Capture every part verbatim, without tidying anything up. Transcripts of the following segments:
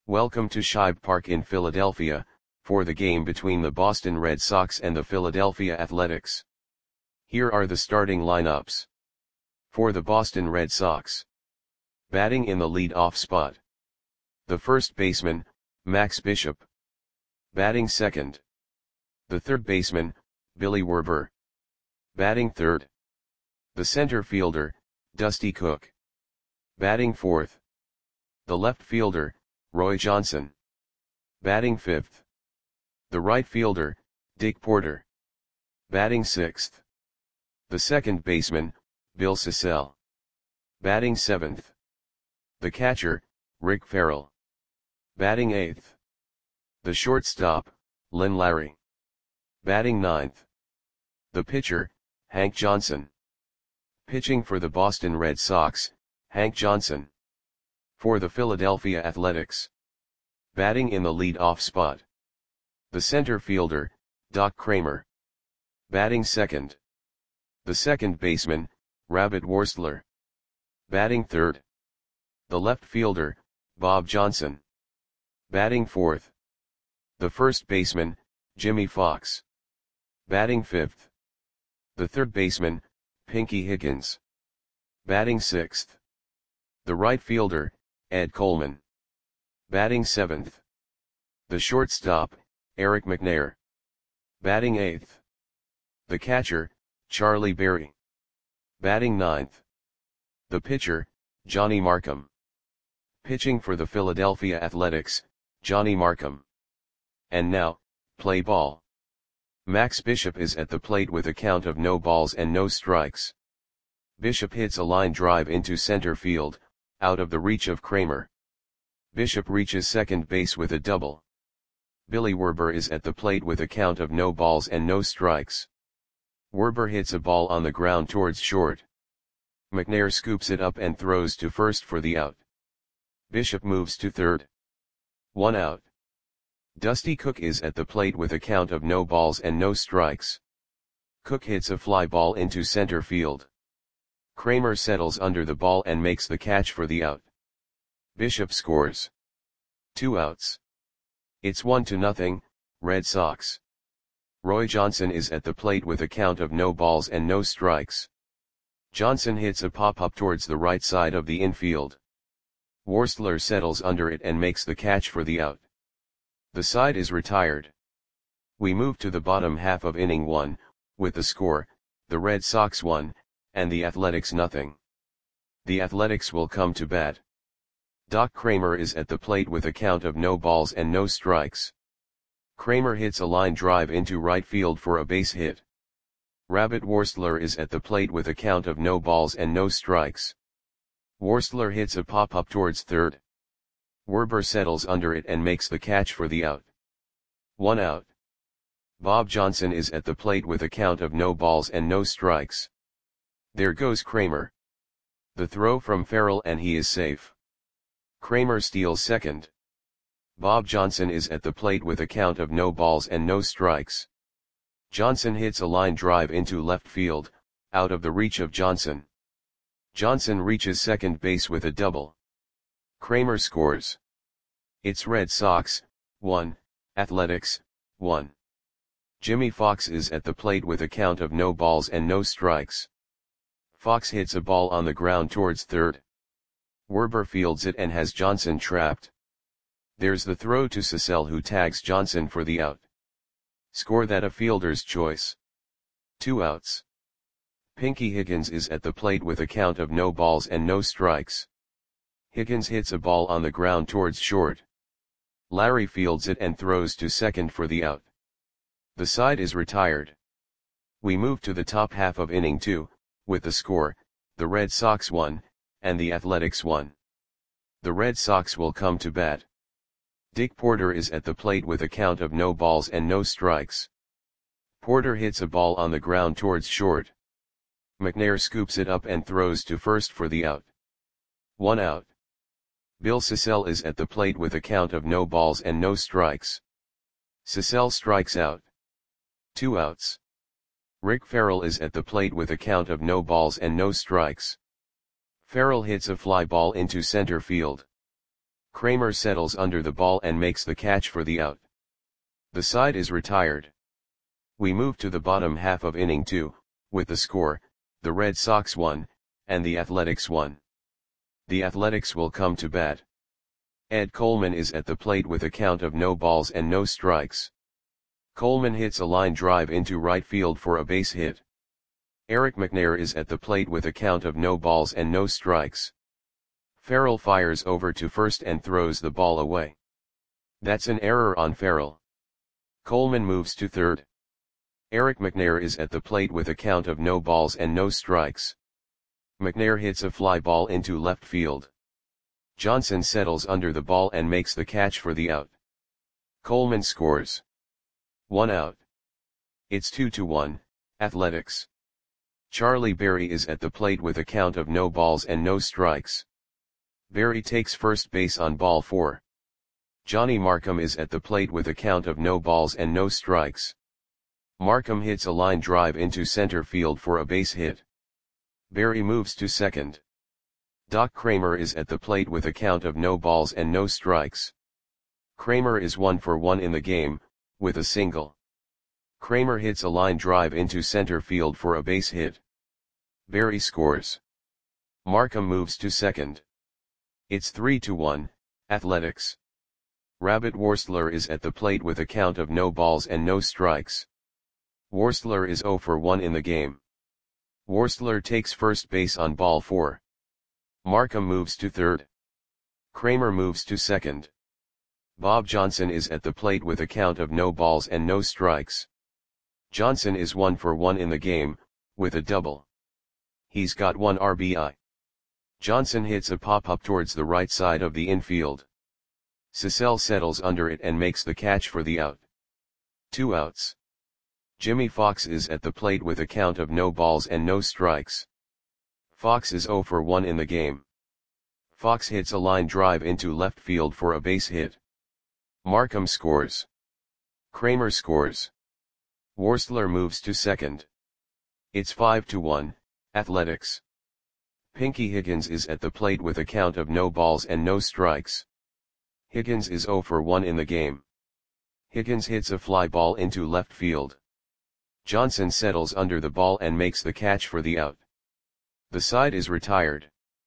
Welcome to Shibe Park in Philadelphia, for the game between the Boston Red Sox and the Philadelphia Athletics. Here are the starting lineups. For the Boston Red Sox. Batting in the lead-off spot. The first baseman, Max Bishop. Batting second. The third baseman, Billy Werber. Batting third. The center fielder, Dusty Cook. Batting fourth. The left fielder, Roy Johnson. Batting fifth. The right fielder, Dick Porter. Batting sixth. The second baseman, Bill Sissell. Batting seventh. The catcher, Rick Farrell. Batting eighth. The shortstop, Len Larry. Batting ninth. The pitcher, Hank Johnson. Pitching for the Boston Red Sox, Hank Johnson. For the Philadelphia Athletics. Batting in the lead-off spot. The center fielder, Doc Kramer. Batting second. The second baseman, Rabbit Worstler. Batting third. The left fielder, Bob Johnson. Batting fourth. The first baseman, Jimmy Fox. Batting fifth. The third baseman, Pinky Higgins. Batting sixth. The right fielder, Ed Coleman. Batting seventh. The shortstop, Eric McNair. Batting eighth. The catcher, Charlie Berry. Batting ninth. The pitcher, Johnny Markham. Pitching for the Philadelphia Athletics, Johnny Markham. And now, play ball. Max Bishop is at the plate with a count of no balls and no strikes. Bishop hits a line drive into center field, out of the reach of Kramer. Bishop reaches second base with a double. Billy Werber is at the plate with a count of no balls and no strikes. Werber hits a ball on the ground towards short. McNair scoops it up and throws to first for the out. Bishop moves to third. One out. Dusty Cook is at the plate with a count of no balls and no strikes. Cook hits a fly ball into center field. Kramer settles under the ball and makes the catch for the out. Bishop scores. Two outs. It's one to nothing, Red Sox. Roy Johnson is at the plate with a count of no balls and no strikes. Johnson hits a pop-up towards the right side of the infield. Worstler settles under it and makes the catch for the out. The side is retired. We move to the bottom half of inning one, with the score, the Red Sox one, and the Athletics nothing. The Athletics will come to bat. Doc Kramer is at the plate with a count of no balls and no strikes. Kramer hits a line drive into right field for a base hit. Rabbit Worstler is at the plate with a count of no balls and no strikes. Worstler hits a pop-up towards third. Werber settles under it and makes the catch for the out. One out. Bob Johnson is at the plate with a count of no balls and no strikes. There goes Kramer. The throw from Farrell and he is safe. Kramer steals second. Bob Johnson is at the plate with a count of no balls and no strikes. Johnson hits a line drive into left field, out of the reach of Johnson. Johnson reaches second base with a double. Kramer scores. It's Red Sox, one, Athletics, one. Jimmy Fox is at the plate with a count of no balls and no strikes. Fox hits a ball on the ground towards third. Werber fields it and has Johnson trapped. There's the throw to Sissell who tags Johnson for the out. Score that a fielder's choice. Two outs. Pinky Higgins is at the plate with a count of no balls and no strikes. Higgins hits a ball on the ground towards short. Larry fields it and throws to second for the out. The side is retired. We move to the top half of inning two, with the score, the Red Sox one, and the Athletics one. The Red Sox will come to bat. Dick Porter is at the plate with a count of no balls and no strikes. Porter hits a ball on the ground towards short. McNair scoops it up and throws to first for the out. One out. Bill Sissell is at the plate with a count of no balls and no strikes. Sissell strikes out. Two outs. Rick Farrell is at the plate with a count of no balls and no strikes. Farrell hits a fly ball into center field. Kramer settles under the ball and makes the catch for the out. The side is retired. We move to the bottom half of inning two, with the score, the Red Sox one, and the Athletics one. The Athletics will come to bat. Ed Coleman is at the plate with a count of no balls and no strikes. Coleman hits a line drive into right field for a base hit. Eric McNair is at the plate with a count of no balls and no strikes. Farrell fires over to first and throws the ball away. That's an error on Farrell. Coleman moves to third. Eric McNair is at the plate with a count of no balls and no strikes. McNair hits a fly ball into left field. Johnson settles under the ball and makes the catch for the out. Coleman scores. One out. It's two to one, Athletics. Charlie Berry is at the plate with a count of no balls and no strikes. Berry takes first base on ball four. Johnny Markham is at the plate with a count of no balls and no strikes. Markham hits a line drive into center field for a base hit. Berry moves to second. Doc Kramer is at the plate with a count of no balls and no strikes. Kramer is one for one in the game, with a single. Kramer hits a line drive into center field for a base hit. Berry scores. Markham moves to second. It's three to one, Athletics. Rabbit Worstler is at the plate with a count of no balls and no strikes. Worstler is zero for one in the game. Worstler takes first base on ball four. Markham moves to third. Kramer moves to second. Bob Johnson is at the plate with a count of no balls and no strikes. Johnson is one for one in the game, with a double. He's got one R B I. Johnson hits a pop-up towards the right side of the infield. Cecil settles under it and makes the catch for the out. Two outs. Jimmy Fox is at the plate with a count of no balls and no strikes. Fox is zero for one in the game. Fox hits a line drive into left field for a base hit. Markham scores. Kramer scores. Worstler moves to second. It's five to one, Athletics. Pinky Higgins is at the plate with a count of no balls and no strikes. Higgins is zero for one in the game. Higgins hits a fly ball into left field. Johnson settles under the ball and makes the catch for the out. The side is retired.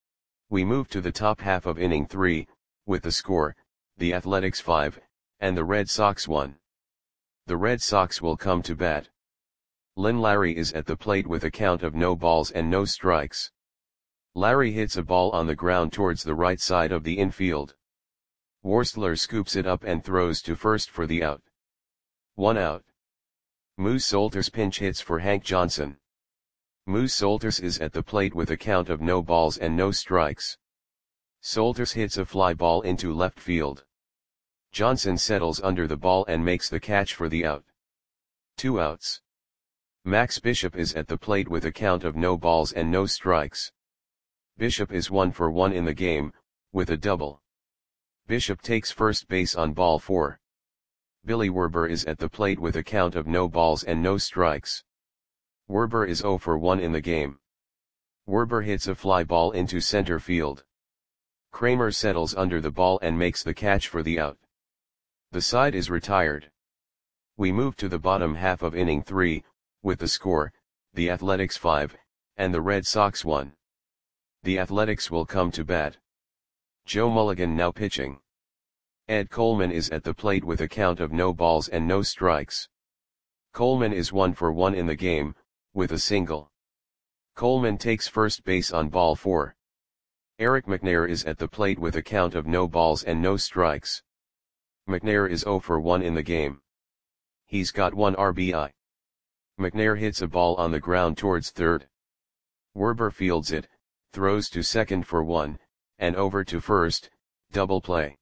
We move to the top half of inning three, with the score, the Athletics five, and the Red Sox one. The Red Sox will come to bat. Lynn Larry is at the plate with a count of no balls and no strikes. Larry hits a ball on the ground towards the right side of the infield. Worstler scoops it up and throws to first for the out. One out. Moose Solters pinch hits for Hank Johnson. Moose Solters is at the plate with a count of no balls and no strikes. Solters hits a fly ball into left field. Johnson settles under the ball and makes the catch for the out. Two outs. Max Bishop is at the plate with a count of no balls and no strikes. Bishop is one for one in the game, with a double. Bishop takes first base on ball four. Billy Werber is at the plate with a count of no balls and no strikes. Werber is zero for one in the game. Werber hits a fly ball into center field. Kramer settles under the ball and makes the catch for the out. The side is retired. We move to the bottom half of inning three, with the score, the Athletics five, and the Red Sox one. The Athletics will come to bat. Joe Mulligan now pitching. Ed Coleman is at the plate with a count of no balls and no strikes. Coleman is one for one in the game, with a single. Coleman takes first base on ball four. Eric McNair is at the plate with a count of no balls and no strikes. McNair is zero for one in the game. He's got one R B I. McNair hits a ball on the ground towards third. Werber fields it, throws to second for one, and over to first, double play.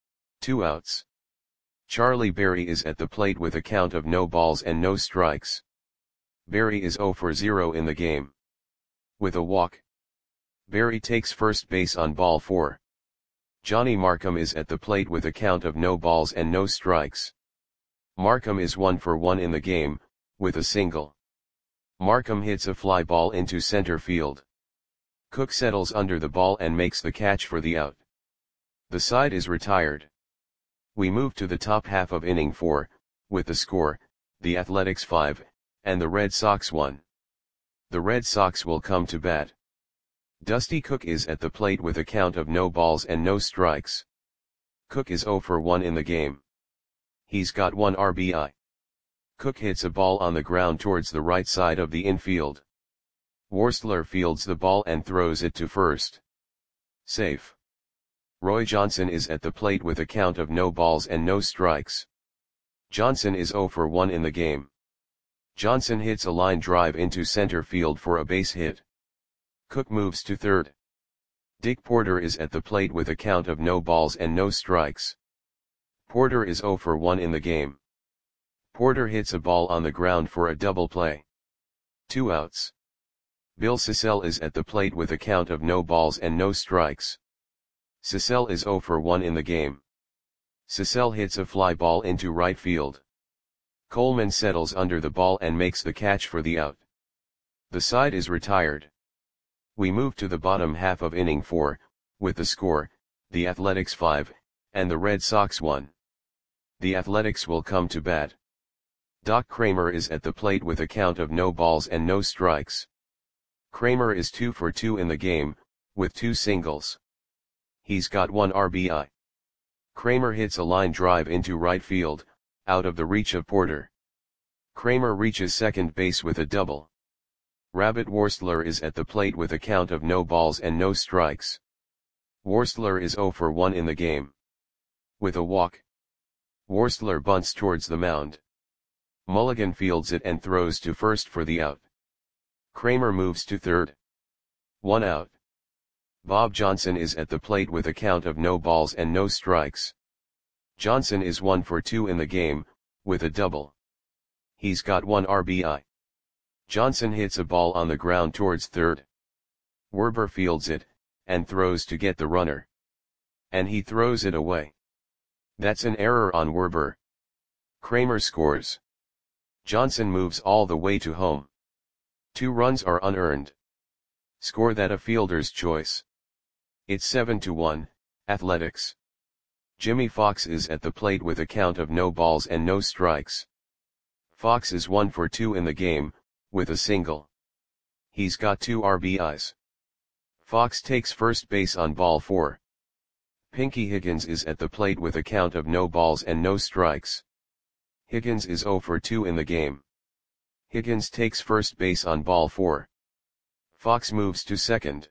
Two outs. Charlie Berry is at the plate with a count of no balls and no strikes. Berry is zero for zero in the game. With a walk. Berry takes first base on ball four. Johnny Markham is at the plate with a count of no balls and no strikes. Markham is one for one in the game, with a single. Markham hits a fly ball into center field. Cook settles under the ball and makes the catch for the out. The side is retired. We move to the top half of inning four, with the score, the Athletics five, and the Red Sox one. The Red Sox will come to bat. Dusty Cook is at the plate with a count of no balls and no strikes. Cook is oh for one in the game. He's got one R B I. Cook hits a ball on the ground towards the right side of the infield. Worsler fields the ball and throws it to first. Safe. Roy Johnson is at the plate with a count of no balls and no strikes. Johnson is oh for one in the game. Johnson hits a line drive into center field for a base hit. Cook moves to third. Dick Porter is at the plate with a count of no balls and no strikes. Porter is oh for one in the game. Porter hits a ball on the ground for a double play. Two outs. Bill Sissell is at the plate with a count of no balls and no strikes. Sissell is oh for one in the game. Sissell hits a fly ball into right field. Coleman settles under the ball and makes the catch for the out. The side is retired. We move to the bottom half of inning four, with the score, the Athletics five, and the Red Sox one. The Athletics will come to bat. Doc Kramer is at the plate with a count of no balls and no strikes. Kramer is two for two in the game, with two singles. He's got one R B I. Kramer hits a line drive into right field, out of the reach of Porter. Kramer reaches second base with a double. Rabbit Worsler is at the plate with a count of no balls and no strikes. Worsler is oh for one in the game. With a walk. Worsler bunts towards the mound. Mulligan fields it and throws to first for the out. Kramer moves to third. One out. Bob Johnson is at the plate with a count of no balls and no strikes. Johnson is one for two in the game, with a double. He's got one R B I. Johnson hits a ball on the ground towards third. Werber fields it, and throws to get the runner. And he throws it away. That's an error on Werber. Kramer scores. Johnson moves all the way to home. Two runs are unearned. Score that a fielder's choice. It's seven to one, Athletics. Jimmy Fox is at the plate with a count of no balls and no strikes. Fox is one for two in the game, with a single. He's got two R B Is. Fox takes first base on ball four. Pinky Higgins is at the plate with a count of no balls and no strikes. Higgins is oh for two in the game. Higgins takes first base on ball four. Fox moves to second.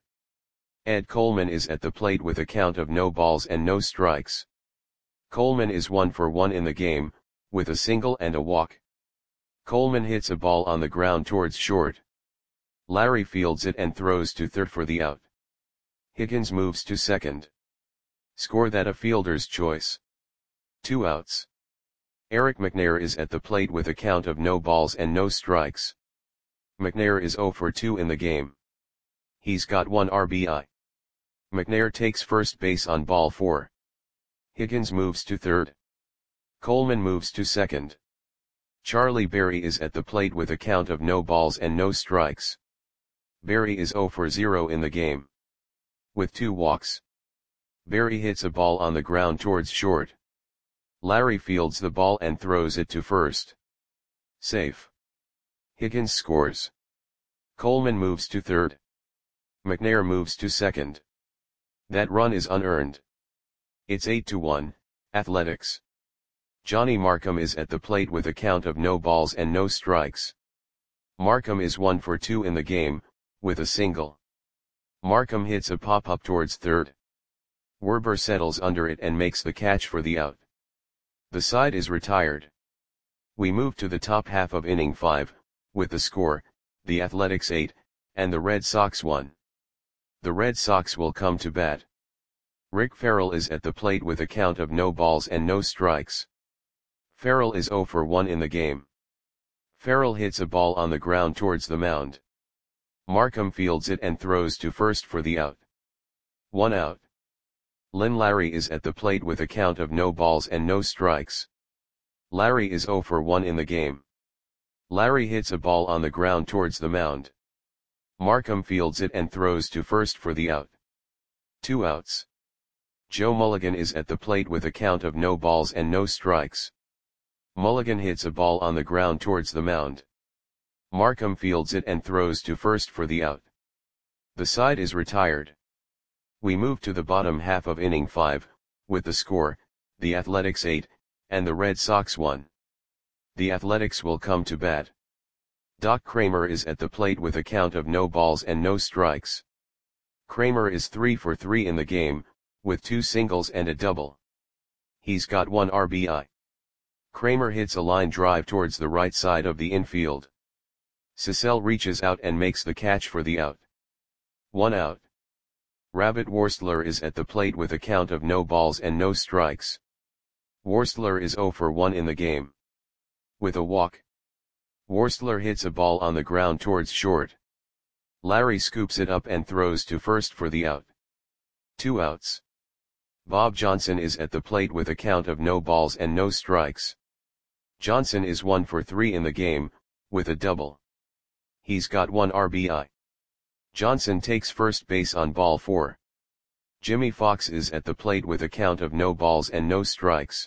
Ed Coleman is at the plate with a count of no balls and no strikes. Coleman is one for one in the game, with a single and a walk. Coleman hits a ball on the ground towards short. Larry fields it and throws to third for the out. Higgins moves to second. Score that a fielder's choice. Two outs. Eric McNair is at the plate with a count of no balls and no strikes. McNair is oh for two in the game. He's got one R B I. McNair takes first base on ball four. Higgins moves to third. Coleman moves to second. Charlie Berry is at the plate with a count of no balls and no strikes. Berry is oh for zero in the game. With two walks. Berry hits a ball on the ground towards short. Larry fields the ball and throws it to first. Safe. Higgins scores. Coleman moves to third. McNair moves to second. That run is unearned. It's eight to one, Athletics. Johnny Markham is at the plate with a count of no balls and no strikes. Markham is one for two in the game, with a single. Markham hits a pop-up towards third. Werber settles under it and makes the catch for the out. The side is retired. We move to the top half of inning five, with the score, the Athletics eight, and the Red Sox one. The Red Sox will come to bat. Rick Farrell is at the plate with a count of no balls and no strikes. Farrell is oh for one in the game. Farrell hits a ball on the ground towards the mound. Markham fields it and throws to first for the out. One out. Lynn Larry is at the plate with a count of no balls and no strikes. Larry is oh for one in the game. Larry hits a ball on the ground towards the mound. Markham fields it and throws to first for the out. Two outs. Joe Mulligan is at the plate with a count of no balls and no strikes. Mulligan hits a ball on the ground towards the mound. Markham fields it and throws to first for the out. The side is retired. We move to the bottom half of inning five, with the score, the Athletics eight, and the Red Sox one. The Athletics will come to bat. Doc Kramer is at the plate with a count of no balls and no strikes. Kramer is three for three in the game, with two singles and a double. He's got one R B I. Kramer hits a line drive towards the right side of the infield. Cecil reaches out and makes the catch for the out. One out. Rabbit Worstler is at the plate with a count of no balls and no strikes. Worstler is zero for one in the game. With a walk. Worstler hits a ball on the ground towards short. Larry scoops it up and throws to first for the out. Two outs. Bob Johnson is at the plate with a count of no balls and no strikes. Johnson is one for three in the game, with a double. He's got one R B I. Johnson takes first base on ball four. Jimmy Fox is at the plate with a count of no balls and no strikes.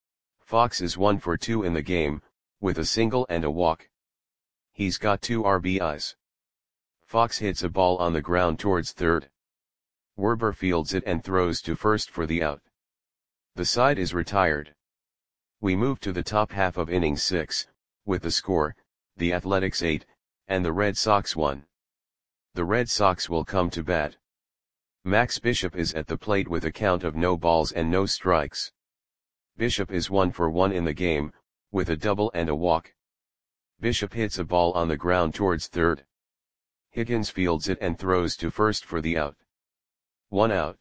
Fox is one for two in the game, with a single and a walk. He's got two R B Is. Fox hits a ball on the ground towards third. Werber fields it and throws to first for the out. The side is retired. We move to the top half of inning six, with the score, the Athletics eight, and the Red Sox one. The Red Sox will come to bat. Max Bishop is at the plate with a count of no balls and no strikes. Bishop is one for one in the game, with a double and a walk. Bishop hits a ball on the ground towards third. Higgins fields it and throws to first for the out. One out.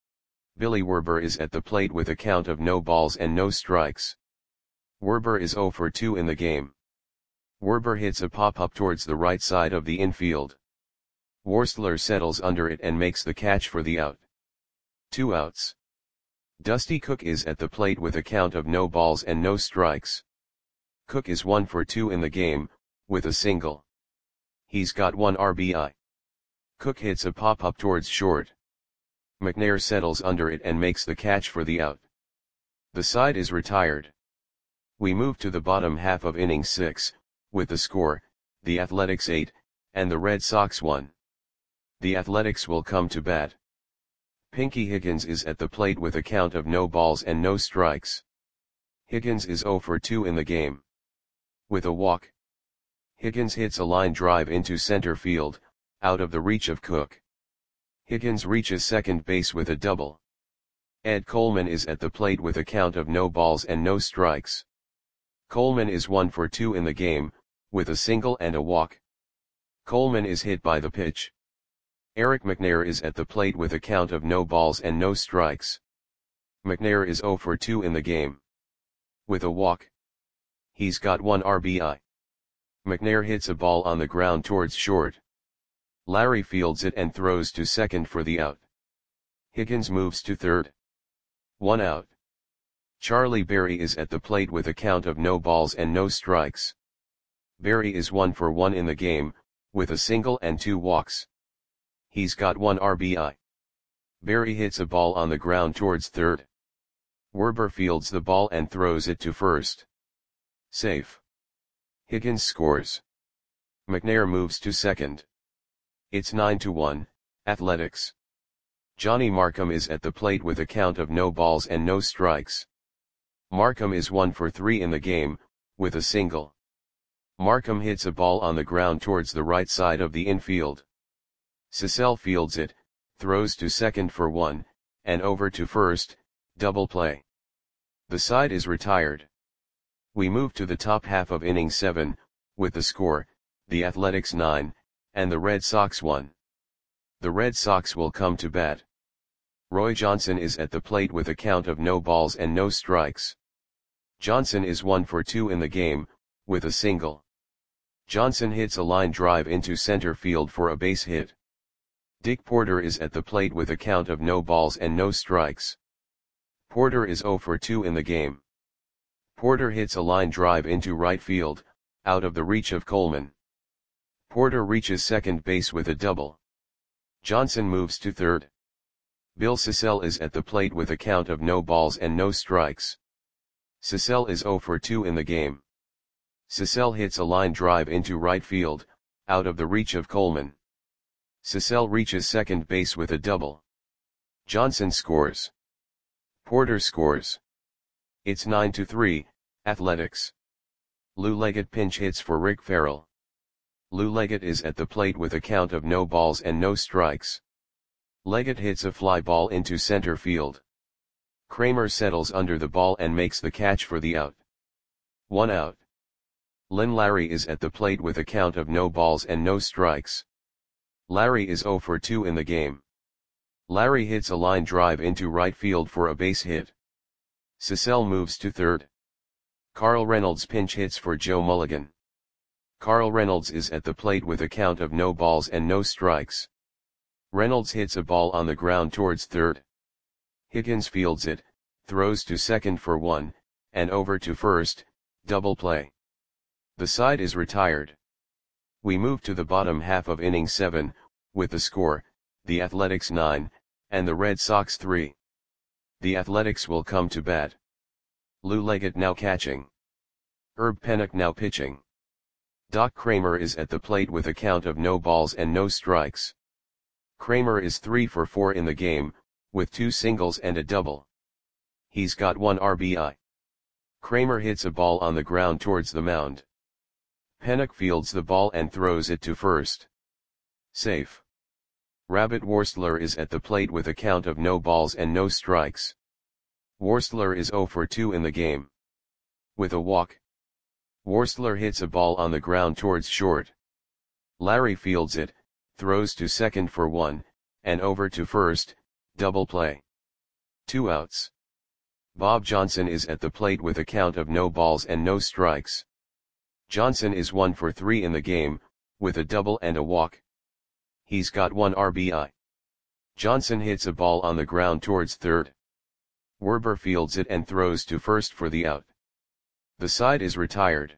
Billy Werber is at the plate with a count of no balls and no strikes. Werber is zero for two in the game. Werber hits a pop-up towards the right side of the infield. Worstler settles under it and makes the catch for the out. Two outs. Dusty Cook is at the plate with a count of no balls and no strikes. Cook is one for two in the game, with a single. He's got one R B I. Cook hits a pop-up towards short. McNair settles under it and makes the catch for the out. The side is retired. We move to the bottom half of inning six, with the score, the Athletics eight, and the Red Sox one. The Athletics will come to bat. Pinky Higgins is at the plate with a count of no balls and no strikes. Higgins is zero for two in the game. With a walk. Higgins hits a line drive into center field, out of the reach of Cook. Higgins reaches second base with a double. Ed Coleman is at the plate with a count of no balls and no strikes. Coleman is one for two in the game, with a single and a walk. Coleman is hit by the pitch. Eric McNair is at the plate with a count of no balls and no strikes. McNair is zero for two in the game. With a walk. He's got one R B I. McNair hits a ball on the ground towards short. Larry fields it and throws to second for the out. Higgins moves to third. One out. Charlie Berry is at the plate with a count of no balls and no strikes. Berry is one for one in the game, with a single and two walks. He's got one R B I. Berry hits a ball on the ground towards third. Werber fields the ball and throws it to first. Safe. Higgins scores. McNair moves to second. It's nine to one, Athletics. Johnny Markham is at the plate with a count of no balls and no strikes. Markham is one for three in the game, with a single. Markham hits a ball on the ground towards the right side of the infield. Cecil fields it, throws to second for one, and over to first, double play. The side is retired. We move to the top half of inning seven, with the score, the Athletics nine, and the Red Sox one. The Red Sox will come to bat. Roy Johnson is at the plate with a count of no balls and no strikes. Johnson is one for two in the game, with a single. Johnson hits a line drive into center field for a base hit. Dick Porter is at the plate with a count of no balls and no strikes. Porter is zero for two in the game. Porter hits a line drive into right field, out of the reach of Coleman. Porter reaches second base with a double. Johnson moves to third. Bill Sissell is at the plate with a count of no balls and no strikes. Sissell is zero for two in the game. Sissell hits a line drive into right field, out of the reach of Coleman. Sissell reaches second base with a double. Johnson scores. Porter scores. It's nine to three, Athletics. Lou Leggett pinch hits for Rick Farrell. Lou Leggett is at the plate with a count of no balls and no strikes. Leggett hits a fly ball into center field. Kramer settles under the ball and makes the catch for the out. One out. Len Larry is at the plate with a count of no balls and no strikes. Larry is zero for two in the game. Larry hits a line drive into right field for a base hit. Sissell moves to third. Carl Reynolds pinch hits for Joe Mulligan. Carl Reynolds is at the plate with a count of no balls and no strikes. Reynolds hits a ball on the ground towards third. Higgins fields it, throws to second for one, and over to first, double play. The side is retired. We move to the bottom half of inning seven, with the score, the Athletics nine, and the Red Sox three. The Athletics will come to bat. Lou Leggett now catching. Herb Pennock now pitching. Doc Kramer is at the plate with a count of no balls and no strikes. Kramer is three for four in the game, with two singles and a double. He's got one R B I. Kramer hits a ball on the ground towards the mound. Pennock fields the ball and throws it to first. Safe. Rabbit Worstler is at the plate with a count of no balls and no strikes. Worstler is zero for two in the game. With a walk. Worstler hits a ball on the ground towards short. Larry fields it, throws to second for one, and over to first, double play. Two outs. Bob Johnson is at the plate with a count of no balls and no strikes. Johnson is one for three in the game, with a double and a walk. He's got one R B I. Johnson hits a ball on the ground towards third. Werber fields it and throws to first for the out. The side is retired.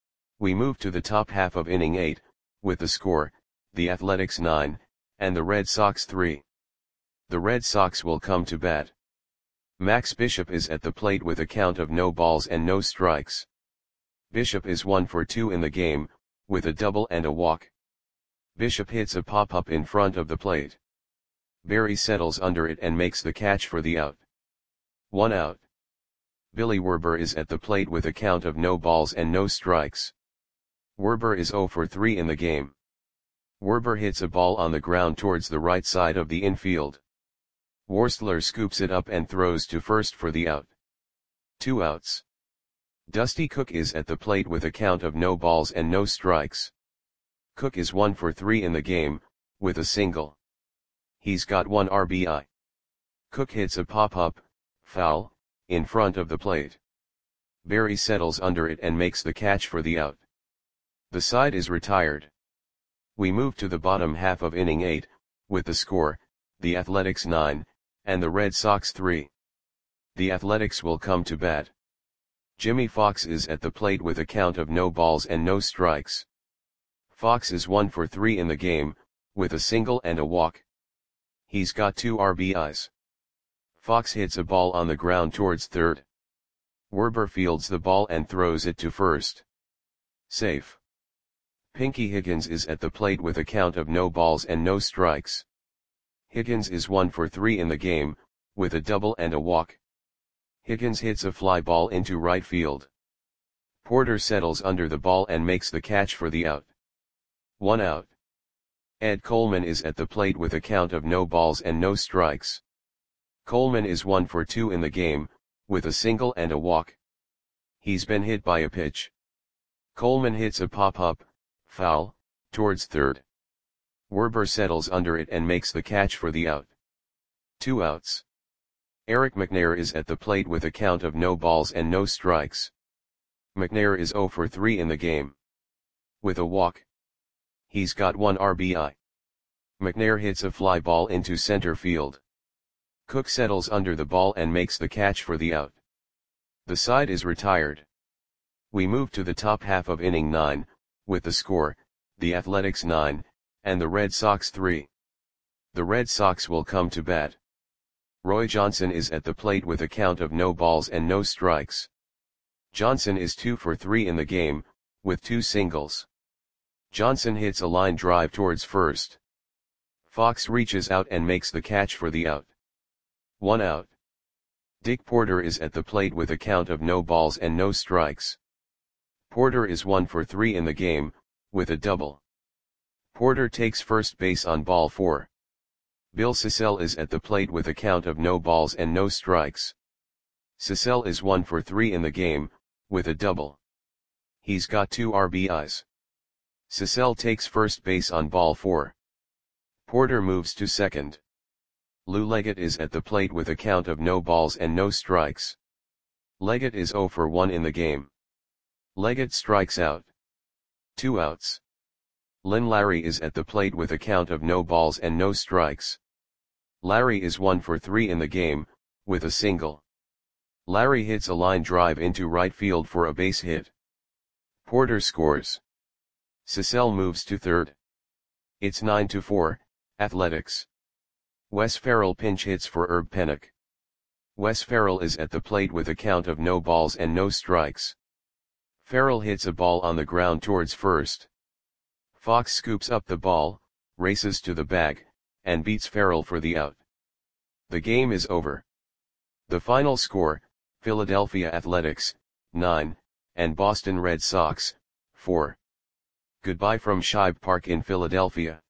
We move to the top half of inning eight, with the score, the Athletics nine, and the Red Sox three. The Red Sox will come to bat. Max Bishop is at the plate with a count of no balls and no strikes. Bishop is one for two in the game, with a double and a walk. Bishop hits a pop-up in front of the plate. Barry settles under it and makes the catch for the out. One out. Billy Werber is at the plate with a count of no balls and no strikes. Werber is zero for three in the game. Werber hits a ball on the ground towards the right side of the infield. Worstler scoops it up and throws to first for the out. Two outs. Dusty Cook is at the plate with a count of no balls and no strikes. Cook is one for three in the game, with a single. He's got one R B I. Cook hits a pop-up, foul, in front of the plate. Barry settles under it and makes the catch for the out. The side is retired. We move to the bottom half of inning eight, with the score, the Athletics nine, and the Red Sox three. The Athletics will come to bat. Jimmy Fox is at the plate with a count of no balls and no strikes. Fox is one for three in the game, with a single and a walk. He's got two R B Is. Fox hits a ball on the ground towards third. Werber fields the ball and throws it to first. Safe. Pinky Higgins is at the plate with a count of no balls and no strikes. Higgins is one for three in the game, with a double and a walk. Higgins hits a fly ball into right field. Porter settles under the ball and makes the catch for the out. One out. Ed Coleman is at the plate with a count of no balls and no strikes. Coleman is one for two in the game, with a single and a walk. He's been hit by a pitch. Coleman hits a pop-up, foul, towards third. Werber settles under it and makes the catch for the out. Two outs. Eric McNair is at the plate with a count of no balls and no strikes. McNair is zero for three in the game. With a walk. He's got one R B I. McNair hits a fly ball into center field. Cook settles under the ball and makes the catch for the out. The side is retired. We move to the top half of inning nine, with the score, the Athletics nine, and the Red Sox three. The Red Sox will come to bat. Roy Johnson is at the plate with a count of no balls and no strikes. Johnson is two for three in the game, with two singles. Johnson hits a line drive towards first. Fox reaches out and makes the catch for the out. One out. Dick Porter is at the plate with a count of no balls and no strikes. Porter is one for three in the game, with a double. Porter takes first base on ball four. Bill Sissell is at the plate with a count of no balls and no strikes. Sissell is one for three in the game, with a double. He's got two R B Is. Sissell takes first base on ball four. Porter moves to second. Lou Leggett is at the plate with a count of no balls and no strikes. Leggett is zero for one in the game. Leggett strikes out. Two outs. Len Larry is at the plate with a count of no balls and no strikes. Larry is one for three in the game, with a single. Larry hits a line drive into right field for a base hit. Porter scores. Sissell moves to third. It's nine to four, Athletics. Wes Ferrell pinch hits for Herb Pennock. Wes Ferrell is at the plate with a count of no balls and no strikes. Ferrell hits a ball on the ground towards first. Fox scoops up the ball, races to the bag, and beats Ferrell for the out. The game is over. The final score, Philadelphia Athletics, nine, and Boston Red Sox, four. Goodbye from Shibe Park in Philadelphia.